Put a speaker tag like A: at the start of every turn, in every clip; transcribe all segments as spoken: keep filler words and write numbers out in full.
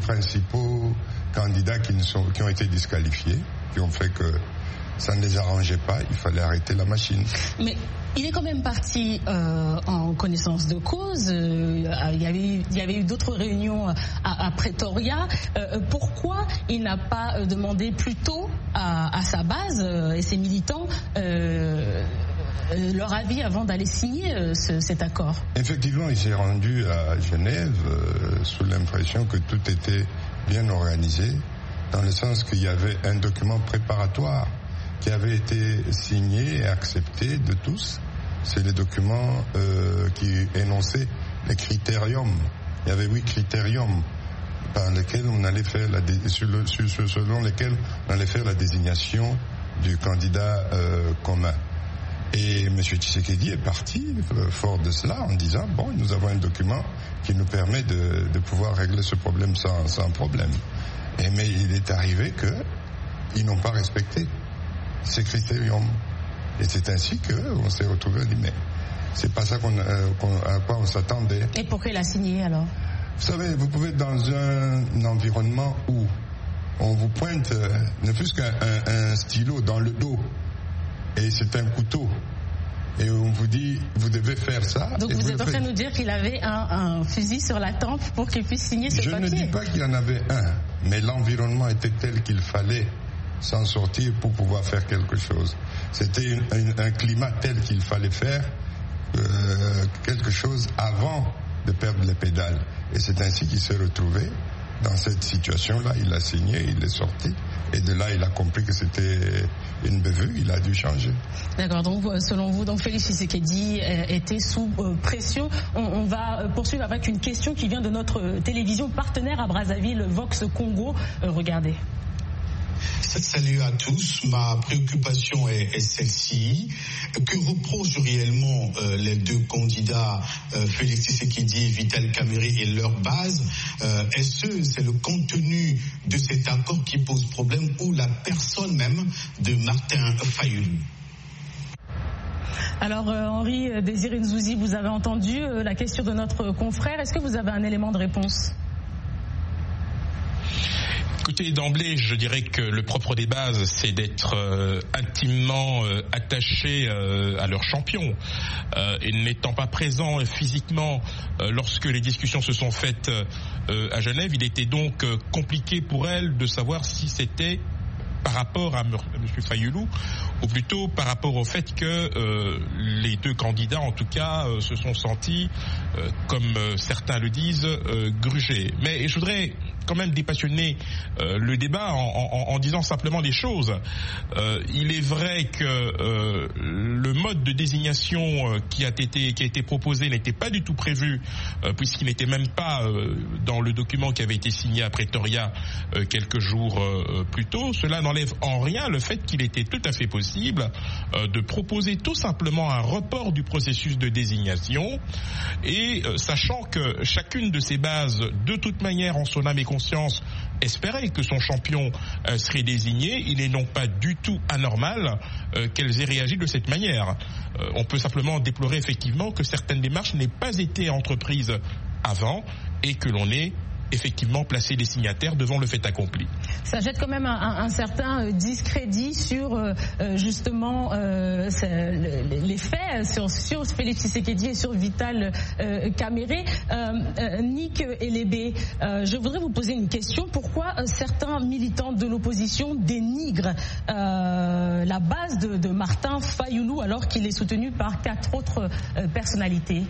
A: principaux candidats qui, ne sont, qui ont été disqualifiés, qui ont fait que ça ne les arrangeait pas, il fallait arrêter la machine.
B: Mais il est quand même parti euh, en connaissance de cause. Euh, il y avait, il y avait eu d'autres réunions à, à Pretoria. Euh, pourquoi il n'a pas demandé plus tôt à, à sa base euh, et ses militants euh, leur avis avant d'aller signer euh, ce, cet accord?
A: Effectivement, il s'est rendu à Genève euh, sous l'impression que tout était bien organisé, dans le sens qu'il y avait un document préparatoire qui avait été signé et accepté de tous. C'est les documents euh, qui énonçaient les critériums. Il y avait huit critériums par lesquels on allait faire la dé- sur le, sur, selon lesquels on allait faire la désignation du candidat euh, commun. Et M. Tshisekedi est parti euh, fort de cela en disant bon, nous avons un document qui nous permet de, de pouvoir régler ce problème sans, sans problème. Et, mais il est arrivé qu'ils n'ont pas respecté ces critériums. Et c'est ainsi qu'on s'est retrouvé, on dit mais c'est pas ça qu'on, euh, qu'on, à quoi on s'attendait.
B: Et pourquoi il a signé alors?
A: Vous savez, vous pouvez être dans un environnement où on vous pointe euh, ne plus qu'un un, un stylo dans le dos et c'est un couteau et on vous dit vous devez faire ça.
B: Donc vous, vous êtes en train de nous dire qu'il avait un, un fusil sur la tempe pour qu'il puisse signer ce
A: Je
B: papier?
A: Je ne dis pas qu'il y en avait un, mais l'environnement était tel qu'il fallait s'en sortir pour pouvoir faire quelque chose. C'était une, une, un climat tel qu'il fallait faire euh, quelque chose avant de perdre les pédales. Et c'est ainsi qu'il s'est retrouvé dans cette situation-là. Il a signé, il est sorti. Et de là, il a compris que c'était une bévue, il a dû changer.
B: D'accord, donc selon vous, donc Félix Tshisekedi était sous pression. On, on va poursuivre avec une question qui vient de notre télévision partenaire à Brazzaville, Vox Congo. Euh, regardez.
C: Salut à tous, ma préoccupation est, est celle-ci. Que reprochent réellement euh, les deux candidats, euh, Félix Tshisekedi et Vital Kamerhe et leur base? euh, Est-ce que c'est le contenu de cet accord qui pose problème ou la personne même de Martin Fayulu?
B: Alors euh, Henri Désiré Nzouzi, vous avez entendu euh, la question de notre confrère. Est-ce que vous avez un élément de réponse?
D: Écoutez, d'emblée, je dirais que le propre des bases, c'est d'être euh, intimement euh, attaché euh, à leur champion. Euh, et n'étant pas présent physiquement euh, lorsque les discussions se sont faites euh, à Genève, il était donc euh, compliqué pour elle de savoir si c'était par rapport à M. Fayulu, ou plutôt par rapport au fait que euh, les deux candidats, en tout cas, euh, se sont sentis, euh, comme euh, certains le disent, euh, grugés. Mais je voudrais quand même dépassionner euh, le débat en, en, en disant simplement les choses. Euh, il est vrai que euh, le mode de désignation euh, qui a été qui a été proposé n'était pas du tout prévu, euh, puisqu'il n'était même pas euh, dans le document qui avait été signé à Pretoria euh, quelques jours euh, plus tôt. Cela n'enlève en rien le fait qu'il était tout à fait possible euh, de proposer tout simplement un report du processus de désignation, et euh, sachant que chacune de ces bases, de toute manière, en son âme et conscience, espérait que son champion euh, serait désigné. Il n'est donc pas du tout anormal euh, qu'elles aient réagi de cette manière. Euh, on peut simplement déplorer effectivement que certaines démarches n'aient pas été entreprises avant et que l'on ait effectivement placer les signataires devant le fait accompli.
B: Ça jette quand même un, un, un certain discrédit sur euh, justement euh, les faits sur, sur Félix Tshisekedi et sur Vital euh, Kamerhe. Euh, euh, Nick Elébé, euh, je voudrais vous poser une question. Pourquoi euh, certains militants de l'opposition dénigrent euh, la base de, de Martin Fayulu alors qu'il est soutenu par quatre autres euh, personnalités?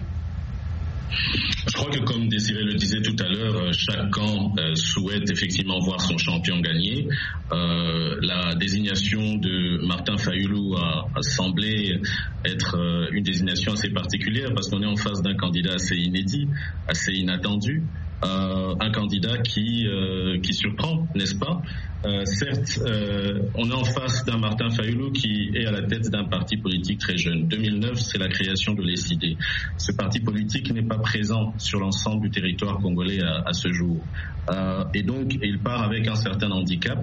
E: Je crois que, comme Désiré le disait tout à l'heure, chaque camp euh, souhaite effectivement voir son champion gagner. Euh, la désignation de Martin Fayulu a, a semblé être euh, une désignation assez particulière parce qu'on est en face d'un candidat assez inédit, assez inattendu. Euh, un candidat qui euh, qui surprend, n'est-ce pas? Euh, certes, euh, on est en face d'un Martin Fayulu qui est à la tête d'un parti politique très jeune. deux mille neuf, c'est la création de l'E S I D. Ce parti politique n'est pas présent sur l'ensemble du territoire congolais à, à ce jour. Euh, et donc, il part avec un certain handicap.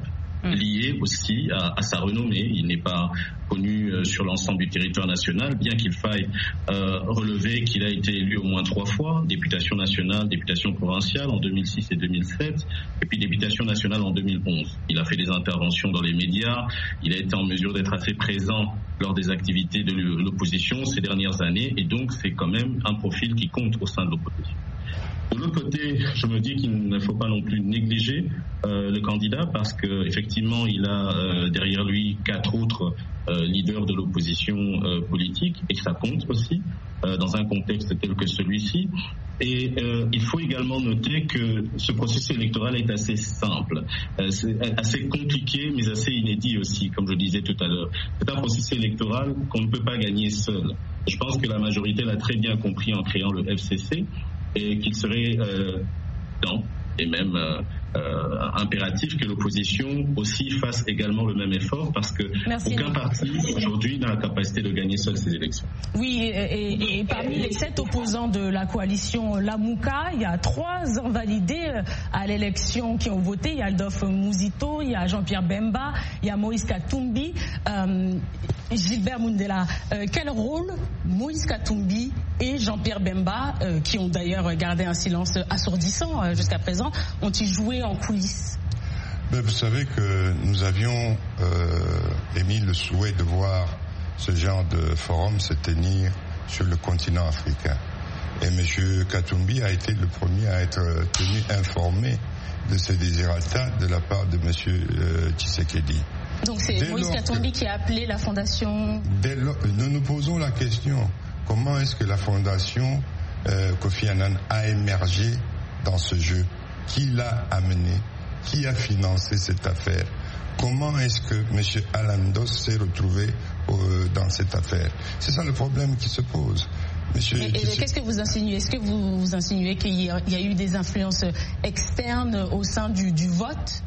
E: lié aussi à, à sa renommée. Il n'est pas connu euh, sur l'ensemble du territoire national, bien qu'il faille euh, relever qu'il a été élu au moins trois fois, députation nationale, députation provinciale en deux mille six et deux mille sept, et puis députation nationale en deux mille onze. Il a fait des interventions dans les médias, il a été en mesure d'être assez présent lors des activités de l'opposition ces dernières années, et donc c'est quand même un profil qui compte au sein de l'opposition. De l'autre côté, je me dis qu'il ne faut pas non plus négliger euh, le candidat parce qu'effectivement, il a euh, derrière lui quatre autres euh, leaders de l'opposition euh, politique et que ça compte aussi euh, dans un contexte tel que celui-ci. Et euh, il faut également noter que ce processus électoral est assez simple, euh, c'est assez compliqué mais assez inédit aussi, comme je disais tout à l'heure. C'est un processus électoral qu'on ne peut pas gagner seul. Je pense que la majorité l'a très bien compris en créant le F C C. Et qu'il serait euh, temps et même euh, euh, impératif que l'opposition aussi fasse également le même effort parce que Merci. Aucun parti aujourd'hui n'a la capacité de gagner seul ces élections.
B: Oui, et, et, et parmi les sept opposants de la coalition Lamuka, il y a trois invalidés à l'élection qui ont voté. Il y a Adolphe Mouzito, il y a Jean-Pierre Bemba, il y a Moïse Katumbi, euh, Gilbert Mundela. Euh, quel rôle Moïse Katumbi et Jean-Pierre Bemba, euh, qui ont d'ailleurs gardé un silence assourdissant euh, jusqu'à présent, ont-ils joué en coulisses?
A: Ben, vous savez que nous avions euh, émis le souhait de voir ce genre de forum se tenir sur le continent africain. Et M. Katumbi a été le premier à être tenu informé de ce désirata de la part de M. Euh, Tshisekedi.
B: Donc c'est dès Moïse Katumbi que, qui a appelé la fondation...
A: Dès lors, nous nous posons la question, comment est-ce que la fondation euh, Kofi Annan a émergé dans ce jeu? Qui l'a amené? Qui a financé cette affaire? Comment est-ce que M. Alandos s'est retrouvé euh, dans cette affaire? C'est ça le problème qui se pose.
B: Monsieur, et, et qu'est-ce que vous insinuez? Est-ce que vous, vous insinuez qu'il y, y a eu des influences externes au sein du, du vote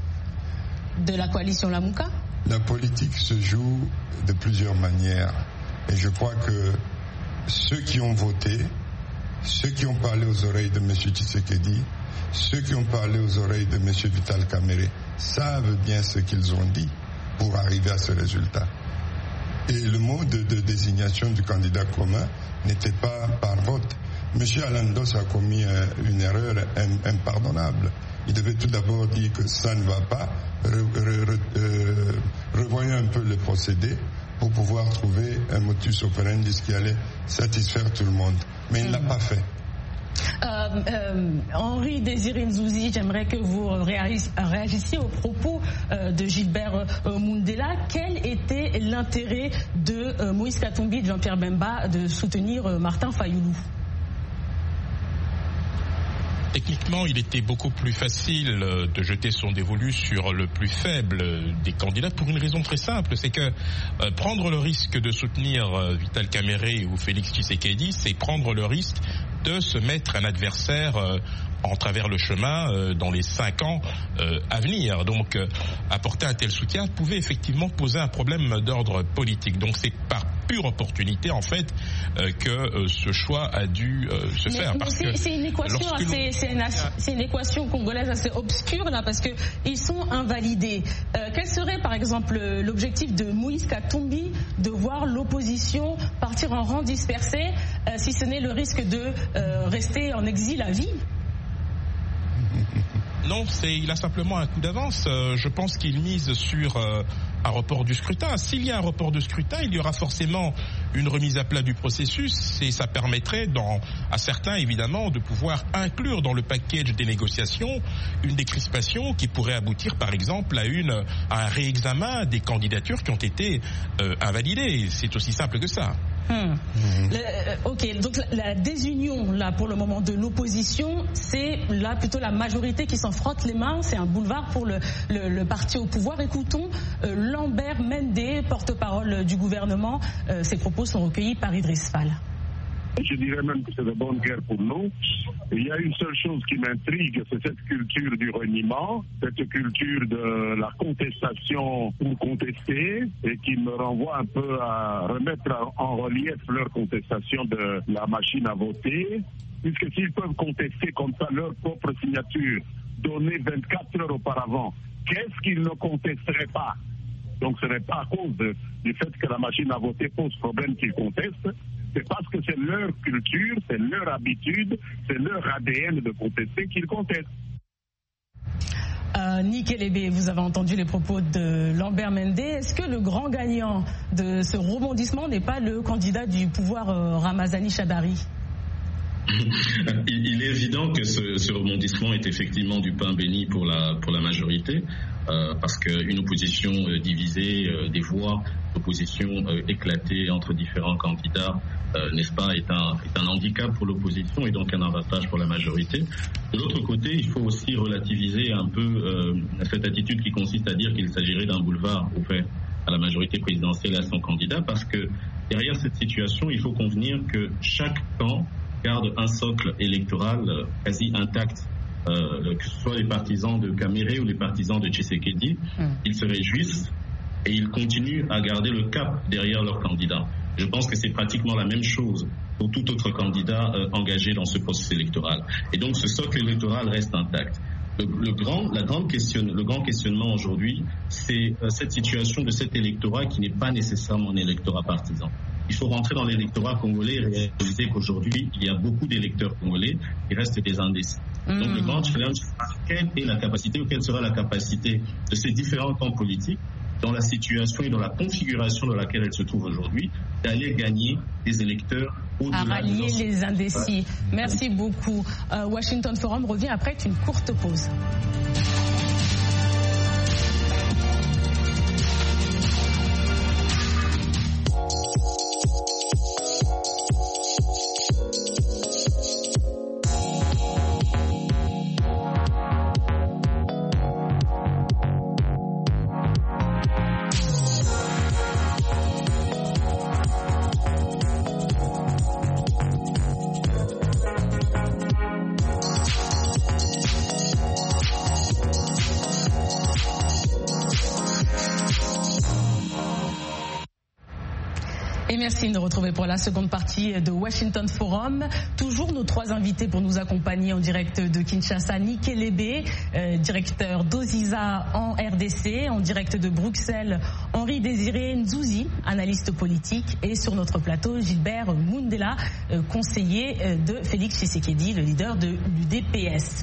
B: de la coalition Lamuka?
A: La politique se joue de plusieurs manières. Et je crois que ceux qui ont voté, ceux qui ont parlé aux oreilles de M. Tshisekedi, ceux qui ont parlé aux oreilles de M. Vital Kamerhe savent bien ce qu'ils ont dit pour arriver à ce résultat. Et le mode de, de désignation du candidat commun n'était pas par vote. M. Alandos a commis euh, une erreur impardonnable. Il devait tout d'abord dire que ça ne va pas, re, re, re, euh, revoyons un peu le procédé pour pouvoir trouver un motus operandi qui allait satisfaire tout le monde. Mais il ne l'a pas fait.
B: Euh, euh, Henri Désiré Nzouzi, j'aimerais que vous réagissiez aux propos euh, de Gilbert euh, Mundela. Quel était l'intérêt de euh, Moïse Katumbi et de Jean-Pierre Bemba de soutenir euh, Martin Fayoulou?
D: Techniquement, il était beaucoup plus facile de jeter son dévolu sur le plus faible des candidats pour une raison très simple, c'est que euh, prendre le risque de soutenir euh, Vital Kamerhe ou Félix Tshisekedi, c'est prendre le risque de se mettre un adversaire euh, en travers le chemin euh, dans les cinq ans euh, à venir. Donc, euh, apporter un tel soutien pouvait effectivement poser un problème d'ordre politique. Donc, c'est par pure opportunité, en fait, euh, que euh, ce choix a dû euh, se
B: mais,
D: faire.
B: Mais c'est, c'est, une équation assez, c'est, une, c'est une équation congolaise assez obscure, là, parce qu'ils sont invalidés. Euh, quel serait, par exemple, l'objectif de Moïse Katumbi de voir l'opposition partir en rang dispersé, euh, si ce n'est le risque de euh, rester en exil à vie?
D: Non, c'est, il a simplement un coup d'avance. Euh, je pense qu'il mise sur euh, un report du scrutin. S'il y a un report de scrutin, il y aura forcément une remise à plat du processus et ça permettrait dans, à certains évidemment de pouvoir inclure dans le package des négociations une décrispation qui pourrait aboutir par exemple à, une, à un réexamen des candidatures qui ont été euh, invalidées. C'est aussi simple que ça.
B: Hmm. Mmh. Le, ok, donc la, la désunion là pour le moment de l'opposition, c'est là plutôt la majorité qui s'en frotte les mains, c'est un boulevard pour le, le, le parti au pouvoir. Écoutons euh, Lambert Mende, porte-parole du gouvernement. Euh, ses propos sont recueillis par Idriss Fall.
F: Je dirais même que c'est de bonne guerre pour nous. Il y a une seule chose qui m'intrigue, c'est cette culture du reniement, cette culture de la contestation pour contester et qui me renvoie un peu à remettre en relief leur contestation de la machine à voter, puisque s'ils peuvent contester comme ça leur propre signature donnée vingt-quatre heures auparavant, qu'est-ce qu'ils ne contesteraient pas? Donc ce n'est pas à cause de, du fait que la machine à voter pose problème qu'ils contestent, c'est parce que c'est leur culture, c'est leur habitude, c'est leur A D N de contester qu'ils contestent.
B: Euh, Nick Elébé, vous avez entendu les propos de Lambert Mende. Est-ce que le grand gagnant de ce rebondissement n'est pas le candidat du pouvoir euh, Ramazani Chadari?
E: Il est évident que ce, ce rebondissement est effectivement du pain béni pour la, pour la majorité, euh, parce qu'une opposition euh, divisée, euh, des voix, opposition euh, éclatée entre différents candidats, euh, n'est-ce pas, est un, est un handicap pour l'opposition et donc un avantage pour la majorité. De l'autre côté, il faut aussi relativiser un peu euh, cette attitude qui consiste à dire qu'il s'agirait d'un boulevard ouvert à la majorité présidentielle et à son candidat, parce que derrière cette situation, il faut convenir que chaque camp garde un socle électoral quasi intact, euh, que ce soit les partisans de Kamere ou les partisans de Tshisekedi, mm. ils se réjouissent et ils continuent à garder le cap derrière leur candidat. Je pense que c'est pratiquement la même chose pour tout autre candidat euh, engagé dans ce processus électoral. Et donc ce socle électoral reste intact. Le, le, grand, la grande question, le grand questionnement aujourd'hui, c'est euh, cette situation de cet électorat qui n'est pas nécessairement un électorat partisan. Il faut rentrer dans l'électorat congolais et réaliser qu'aujourd'hui, il y a beaucoup d'électeurs congolais qui restent des indécis. Mmh. Donc le grand challenge, quelle est la capacité ou quelle sera la capacité de ces différents camps politiques, dans la situation et dans la configuration dans laquelle elles se trouvent aujourd'hui, d'aller gagner des électeurs au-delà
B: à rallier
E: de
B: les indécis. Merci beaucoup. Euh, Washington Forum revient après une courte pause. Merci de nous retrouver pour la seconde partie de Washington Forum. Toujours nos trois invités pour nous accompagner en direct de Kinshasa. Nick Elébé, euh, directeur d'Oziza en R D C, en direct de Bruxelles, Henri Désiré Nzouzi, analyste politique, et sur notre plateau, Gilbert Mundela, euh, conseiller euh, de Félix Tshisekedi, le leader de l'U D P S.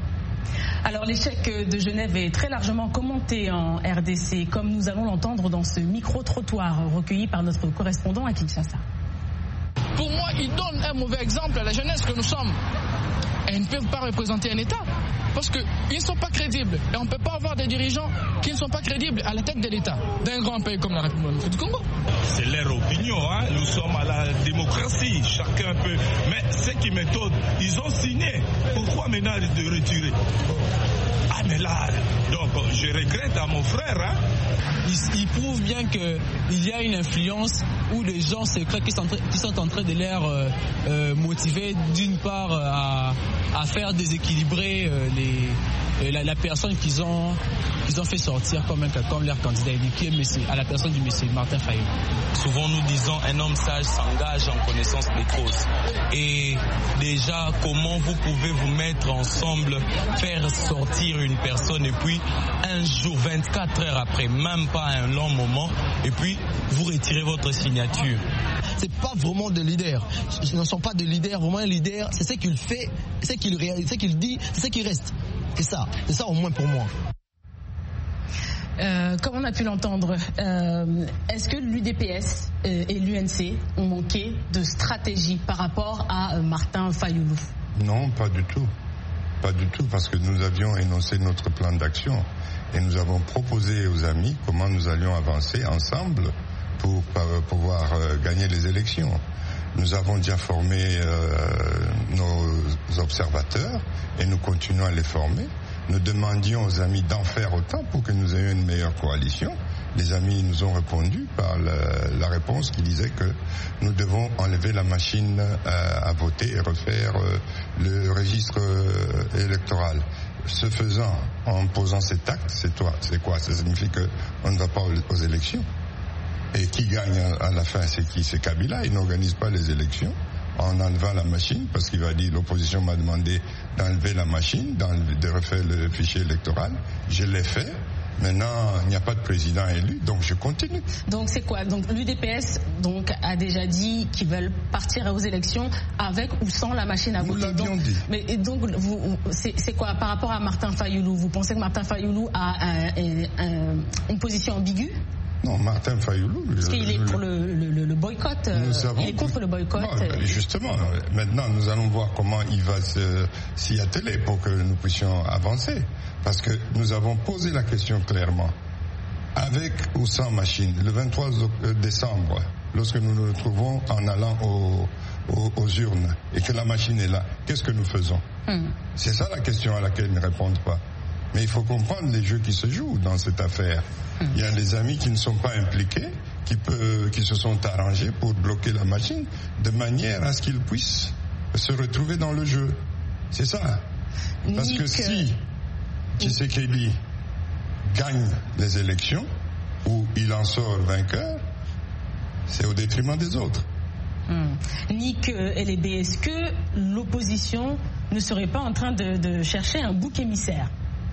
B: Alors l'échec de Genève est très largement commenté en R D C, comme nous allons l'entendre dans ce micro-trottoir recueilli par notre correspondant à Kinshasa.
G: Pour moi, il donne un mauvais exemple à la jeunesse que nous sommes. Et ils ne peuvent pas représenter un État, parce qu'ils ne sont pas crédibles. Et on ne peut pas avoir des dirigeants qui ne sont pas crédibles à la tête de l'État, d'un grand pays comme la République du Congo.
H: C'est leur opinion, hein. Nous sommes à la démocratie, chacun peut. Mais ce qui m'étonne, ils ont signé. Pourquoi maintenant de retirer? Ah mais là, donc je regrette à mon frère. Hein.
I: Ils, ils prouvent bien qu'il y a une influence où les gens secrets qui sont, qui sont en train de les euh, euh, motiver d'une part à, à faire déséquilibrer euh, les, euh, la, la personne qu'ils ont, qu'ils ont fait sortir comme, un, comme leur candidat édifié, à la personne du monsieur Martin Fayulu.
J: Souvent nous disons un homme sage s'engage en connaissance des causes. Et déjà, comment vous pouvez vous mettre ensemble, faire sortir une personne et puis un jour, vingt-quatre heures après, même pas un long moment, et puis vous retirez votre signature.
I: C'est pas vraiment des leaders. Ils ne sont pas des leaders. Vraiment un leader, c'est ce qu'il fait, c'est ce qu'il réalise, c'est ce qu'il dit, c'est ce qui reste. C'est ça. C'est ça au moins pour moi.
B: Euh, comme on a pu l'entendre, euh, est-ce que l'U D P S euh, et l'U N C ont manqué de stratégie par rapport à euh, Martin Fayulu?
A: Non, pas du tout. Pas du tout, parce que nous avions énoncé notre plan d'action et nous avons proposé aux amis comment nous allions avancer ensemble pour pouvoir euh, gagner les élections. Nous avons déjà formé euh, nos observateurs et nous continuons à les former. Nous demandions aux amis d'en faire autant pour que nous ayons une meilleure coalition. Les amis nous ont répondu par la, la réponse qui disait que nous devons enlever la machine euh, à voter et refaire euh, le registre euh, électoral. Ce faisant, en posant cet acte, c'est toi, c'est quoi? Ça signifie qu'on ne va pas aux, aux élections. Et qui gagne à la fin, c'est qui? C'est Kabila. Il n'organise pas les élections. en enlevant la machine, parce qu'il va dire l'opposition m'a demandé d'enlever la machine, de refaire le fichier électoral. Je l'ai fait. Maintenant, il n'y a pas de président élu, donc je continue.
B: Donc c'est quoi? Donc l'U D P S donc, a déjà dit qu'ils veulent partir aux élections avec ou sans la machine à voter.
A: Nous l'avions
B: donc,
A: dit.
B: Mais donc, vous, c'est, c'est quoi par rapport à Martin Fayulu? Vous pensez que Martin Fayulu a un, un, un, une position ambiguë?
A: Non, Martin Fayulu...
B: Parce qu'il est pour le, le, le boycott, avons, il est contre le boycott.
A: Non, justement, maintenant nous allons voir comment il va se, s'y atteler pour que nous puissions avancer. Parce que nous avons posé la question clairement. Avec ou sans machine, le vingt-trois décembre, lorsque nous nous retrouvons en allant au, au, aux urnes et que la machine est là, qu'est-ce que nous faisons? hmm. C'est ça la question à laquelle ils ne répondent pas. Mais il faut comprendre les jeux qui se jouent dans cette affaire. Il y a des amis qui ne sont pas impliqués, qui, peut, qui se sont arrangés pour bloquer la machine, de manière à ce qu'ils puissent se retrouver dans le jeu. C'est ça. Parce que si Tshisekedi gagne les élections, ou il en sort vainqueur, c'est au détriment des autres.
B: Hum. Nick L B, est-ce que l'opposition ne serait pas en train de, de chercher un bouc émissaire?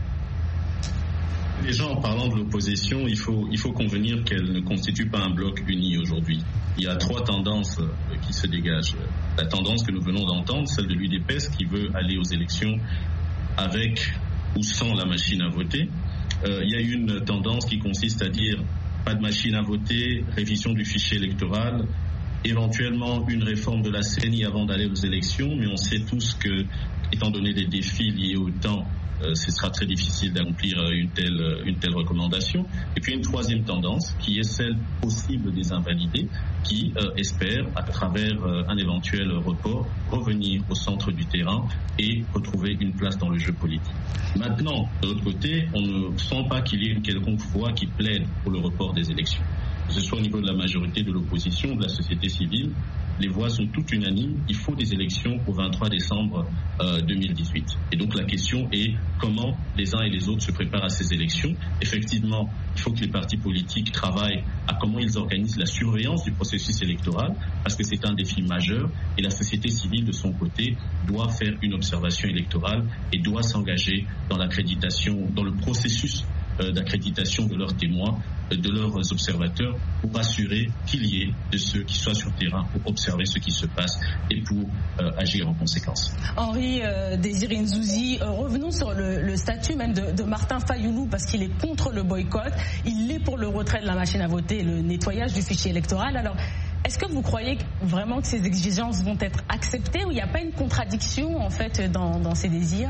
E: Déjà, en parlant de l'opposition, il faut, il faut convenir qu'elle ne constitue pas un bloc uni aujourd'hui. Il y a trois tendances qui se dégagent. La tendance que nous venons d'entendre, celle de l'U D P S qui veut aller aux élections avec ou sans la machine à voter. Euh, il y a une tendance qui consiste à dire pas de machine à voter, révision du fichier électoral, éventuellement une réforme de la C E N I avant d'aller aux élections, mais on sait tous que, étant donné des défis liés au temps, Euh, ce sera très difficile d'accomplir une telle, une telle recommandation. Et puis une troisième tendance qui est celle possible des invalidés qui euh, espèrent, à travers euh, un éventuel report, revenir au centre du terrain et retrouver une place dans le jeu politique. Maintenant, de l'autre côté, on ne sent pas qu'il y ait une quelconque voix qui plaide pour le report des élections. Que ce soit au niveau de la majorité de l'opposition, de la société civile, les voix sont toutes unanimes. Il faut des élections au vingt-trois décembre euh, deux mille dix-huit. Et donc la question est comment les uns et les autres se préparent à ces élections. Effectivement, il faut que les partis politiques travaillent à comment ils organisent la surveillance du processus électoral, parce que c'est un défi majeur. Et la société civile, de son côté, doit faire une observation électorale et doit s'engager dans l'accréditation, dans le processus euh, d'accréditation de leurs témoins, de leurs observateurs, pour assurer qu'il y ait de ceux qui soient sur le terrain pour observer ce qui se passe et pour euh, agir en conséquence.
B: Henri euh, Désiré Nzouzi, euh, revenons sur le, le statut même de, de Martin Fayulu, parce qu'il est contre le boycott, il est pour le retrait de la machine à voter et le nettoyage du fichier électoral. Alors, est-ce que vous croyez vraiment que ces exigences vont être acceptées, ou il n'y a pas une contradiction en fait dans, dans ces désirs?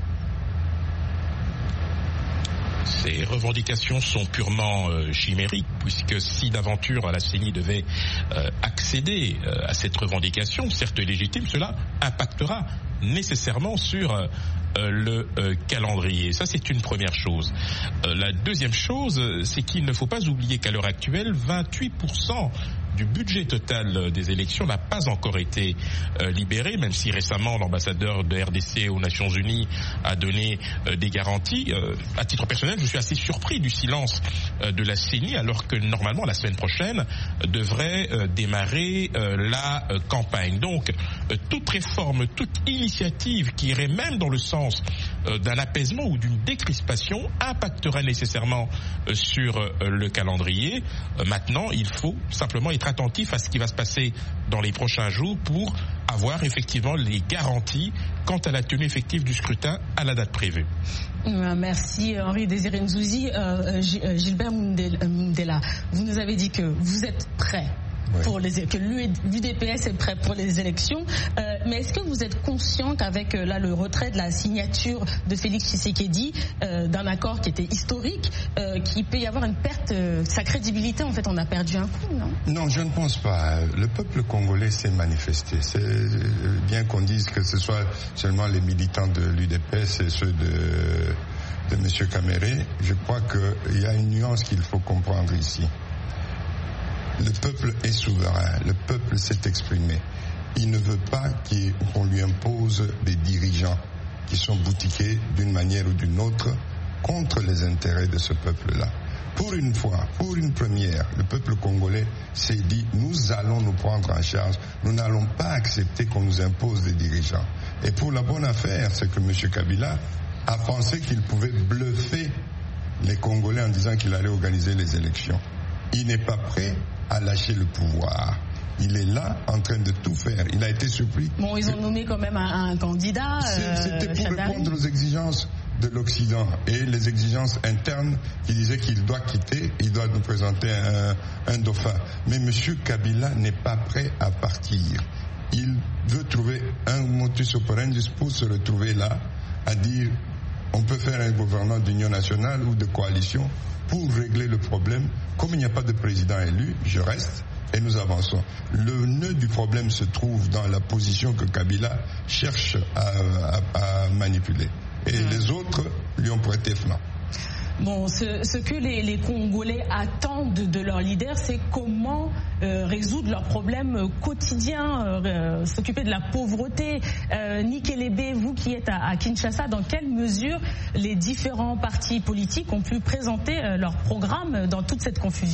D: Ces revendications sont purement euh, chimériques, puisque si d'aventure la C E N I devait euh, accéder euh, à cette revendication, certes légitime, cela impactera nécessairement sur euh, le euh, calendrier. Ça, c'est une première chose. Euh, la deuxième chose, c'est qu'il ne faut pas oublier qu'à l'heure actuelle, vingt-huit pour cent du budget total des élections n'a pas encore été euh, libéré, même si récemment l'ambassadeur de R D C aux Nations Unies a donné euh, des garanties. Euh, à titre personnel, je suis assez surpris du silence euh, de la C E N I, alors que normalement la semaine prochaine euh, devrait euh, démarrer euh, la euh, campagne. Donc euh, toute réforme, toute initiative qui irait même dans le sens euh, d'un apaisement ou d'une décrispation impactera nécessairement euh, sur euh, le calendrier. Euh, maintenant, il faut simplement être attentif à ce qui va se passer dans les prochains jours pour avoir effectivement les garanties quant à la tenue effective du scrutin à la date prévue.
B: Merci Henri Désiré Nzouzi. Euh, Gilbert Mundela, vous nous avez dit que vous êtes prêt. Oui. Pour les, que l'U D P S est prêt pour les élections, euh, mais est-ce que vous êtes conscient qu'avec euh, là le retrait de la signature de Félix Tshisekedi euh, d'un accord qui était historique, euh, qu'il peut y avoir une perte, euh, sa crédibilité en fait, on a perdu un coup, non? Non,
A: je ne pense pas. Le peuple congolais s'est manifesté. C'est bien qu'on dise que ce soit seulement les militants de l'U D P S et ceux de de M. Kamere. Je crois qu'il y a une nuance qu'il faut comprendre ici. Le peuple est souverain, le peuple s'est exprimé. Il ne veut pas qu'on lui impose des dirigeants qui sont boutiqués d'une manière ou d'une autre contre les intérêts de ce peuple-là. Pour une fois, pour une première, le peuple congolais s'est dit, nous allons nous prendre en charge, nous n'allons pas accepter qu'on nous impose des dirigeants. Et pour la bonne affaire, c'est que M. Kabila a pensé qu'il pouvait bluffer les Congolais en disant qu'il allait organiser les élections. Il n'est pas prêt à lâcher le pouvoir. Il est là en train de tout faire. Il a été surpris.
B: Bon, ils ont nommé quand même un, un candidat.
A: Euh, C'était pour
B: Chadari.
A: répondre aux exigences de l'Occident et les exigences internes qui disaient qu'il doit quitter, il doit nous présenter un, un dauphin. Mais M. Kabila n'est pas prêt à partir. Il veut trouver un motus operandi pour se retrouver là, à dire on peut faire un gouvernement d'union nationale ou de coalition pour régler le problème. Comme il n'y a pas de président élu, je reste et nous avançons. Le nœud du problème se trouve dans la position que Kabila cherche à, à, à manipuler. Et mmh. les autres lui ont prêté flanc.
B: Bon, ce, ce que les, les Congolais attendent de, de leur leader, c'est comment euh, résoudre leurs problèmes quotidiens, euh, s'occuper de la pauvreté. Euh, Nikelebe, vous qui êtes à, à Kinshasa, dans quelle mesure les différents partis politiques ont pu présenter euh, leur programme dans toute cette confusion ?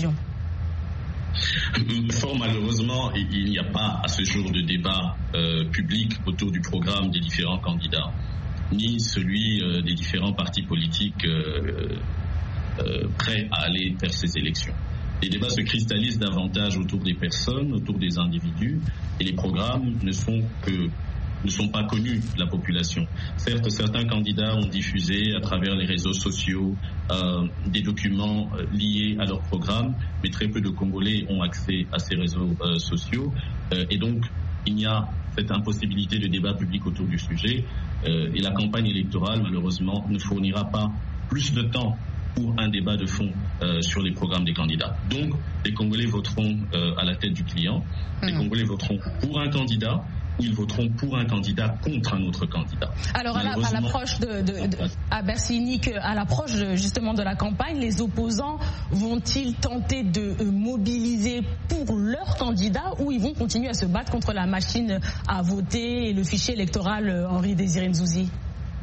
E: Fort malheureusement, il n'y a pas à ce jour de débat euh, public autour du programme des différents candidats, ni celui euh, des différents partis politiques euh, euh, prêts à aller vers ces élections. Les débats se cristallisent davantage autour des personnes, autour des individus, et les programmes ne sont que ne sont pas connus de la population. Certes, certains candidats ont diffusé à travers les réseaux sociaux euh, des documents euh, liés à leur programme, mais très peu de Congolais ont accès à ces réseaux euh, sociaux. Euh, et donc, il y a cette impossibilité de débat public autour du sujet. Euh, et la campagne électorale, malheureusement, ne fournira pas plus de temps pour un débat de fond euh, sur les programmes des candidats. Donc, les Congolais voteront euh, à la tête du client. Les Congolais voteront pour un candidat, ou ils voteront pour un candidat contre un autre candidat.
B: Alors à, la, à l'approche de, de, de à Bercy, Nick, à l'approche de, justement de la campagne, les opposants vont-ils tenter de mobiliser pour leur candidat ou ils vont continuer à se battre contre la machine à voter et le fichier électoral Henri Désiré Nzouzi?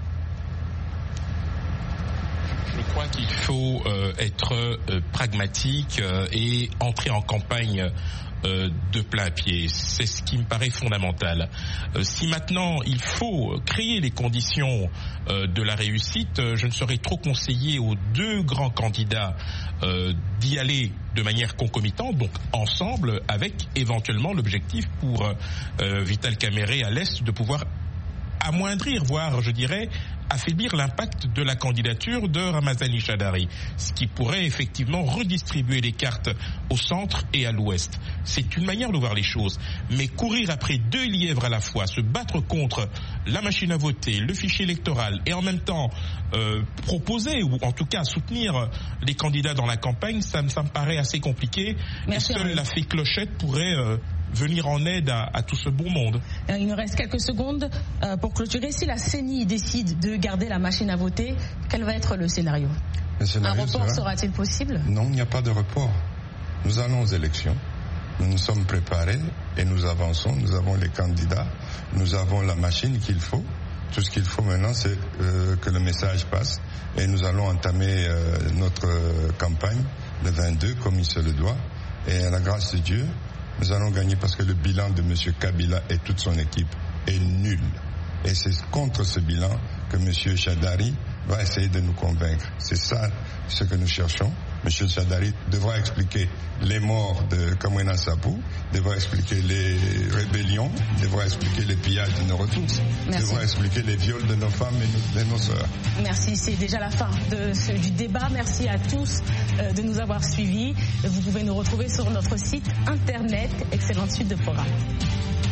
D: Je crois qu'il faut euh, être euh, pragmatique euh, et entrer en campagne Euh, de plein pied. C'est ce qui me paraît fondamental. Euh, si maintenant il faut créer les conditions euh, de la réussite, euh, je ne serais trop conseillé aux deux grands candidats euh, d'y aller de manière concomitante, donc ensemble, avec éventuellement l'objectif pour euh, Vital Kamerhe à l'Est de pouvoir amoindrir, voire, je dirais, affaiblir l'impact de la candidature de Ramazani Shadari, ce qui pourrait effectivement redistribuer les cartes au centre et à l'ouest. C'est une manière de voir les choses. Mais courir après deux lièvres à la fois, se battre contre la machine à voter, le fichier électoral, et en même temps euh, proposer, ou en tout cas soutenir les candidats dans la campagne, ça, ça me paraît assez compliqué. Merci, et seule la fée Clochette pourrait euh, venir en aide à, à tout ce beau monde.
B: Il nous reste quelques secondes euh, pour clôturer. Si la C E N I décide de garder la machine à voter, quel va être le scénario?
A: Le scénario
B: Un report
A: sera...
B: sera-t-il possible?
A: Non, il n'y a pas de report. Nous allons aux élections. Nous nous sommes préparés et nous avançons. Nous avons les candidats. Nous avons la machine qu'il faut. Tout ce qu'il faut maintenant, c'est euh, que le message passe. Et nous allons entamer euh, notre euh, campagne le vingt-deux, comme il se le doit. Et à la grâce de Dieu, nous allons gagner parce que le bilan de M. Kabila et toute son équipe est nul. Et c'est contre ce bilan que M. Shadari va essayer de nous convaincre. C'est ça ce que nous cherchons. M. Shadari devra expliquer les morts de Kamwena Sapou, devra expliquer les rébellions, devra expliquer les pillages de nos ressources, devra expliquer les viols de nos femmes et de nos sœurs.
B: Merci, c'est déjà la fin de ce, du débat. Merci à tous euh, de nous avoir suivis. Vous pouvez nous retrouver sur notre site internet. Excellente suite de programme.